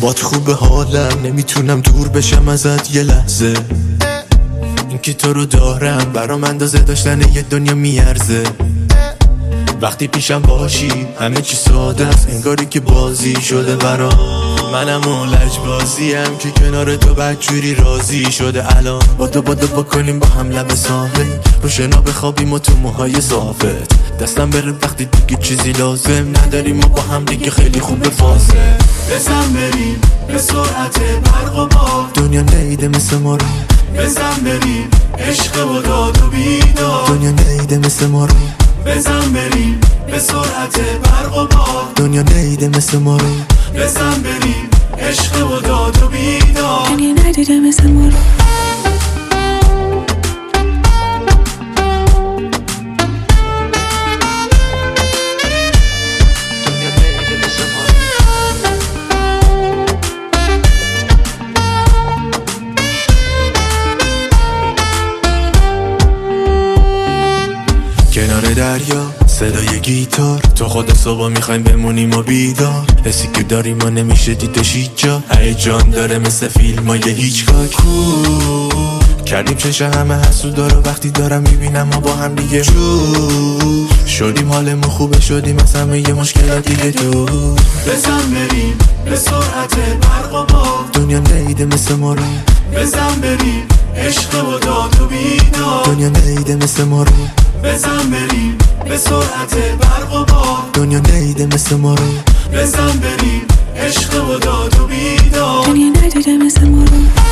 بات خوب حالم، نمیتونم دور بشم ازت یه لحظه. اینکه تو رو دارم برام اندازه داشتن یه دنیا میارزه. وقتی پیشم باشی همه چی ساده است، انگاری که بازی شده برام. منم اون لجبازیم که کنار تو بدجوری راضی شده. الان بادو بکنیم با هم لب ساحل، رو شنا بخوابیم و تو موهای صافت دستم بره وقتی دیگه چیزی لازم نداریم و با هم دیگه خیلی خوبه فاصله. بزن بریم به سرعت برق و باد، دنیا نیده مثل ما رو. بزن بریم عشق و داد و بیداد، دنیا نیده مثل ما رو. بزن بریم به سرعت برق و باد، دنیا نیده مثل ما رو. بزن بریم عشق و داد و بیداد، دنیا ندیده مثل ما رو. کنار دریا صدای گیتار، تو خدا صبح میخوایم بمونیم و بیدار. حسی که داریم و نمیشه دیدش هیچ جا، هیجان داره مثل فیلم های هیچکاک. کردیم چش همه حسودا رو وقتی دارم میبینم ما با هم دیگه شدیم، حالمون خوبه شدیم از همه یه مشکلات دیگه دور. بزن بریم به سرعت برق و باد، دنیا نیده مثل ما رو. بزن بریم عشق و داد و بیداد، دنیا نیده مثل ما رو. بزن بریم به سرعت برق و باد، دنیا نیده مثل ما رو. بزن بریم عشق و داد و بیداد، دنیا ندیده مثل ما رو.